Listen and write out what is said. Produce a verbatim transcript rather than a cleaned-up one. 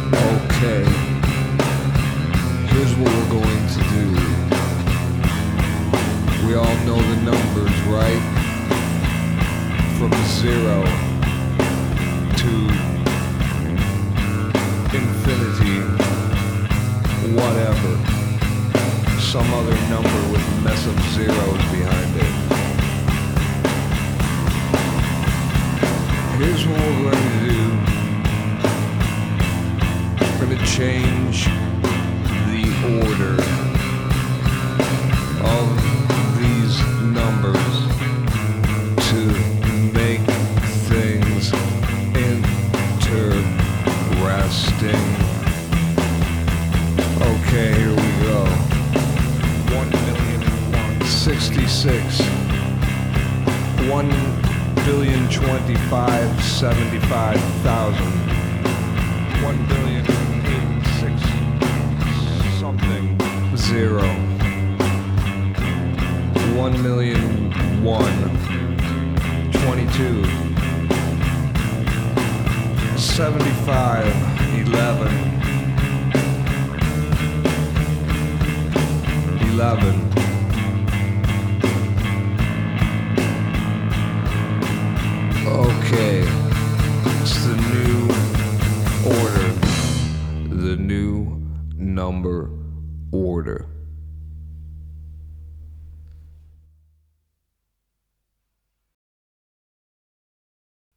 Okay, here's what we're going to do. We all know the numbers, right? From zero to infinity, whatever. Some other number with a mess of zeros behind it. Here's what we're going to do. We're going to change the order of these numbers to make things interesting. Okay, here we go. One million one sixty-six. One billion twenty-five seventy-five thousand. One billion eighty-six something zero. One million one twenty-two seventy-five eleven eleven. Okay, it's the new order, the new number order.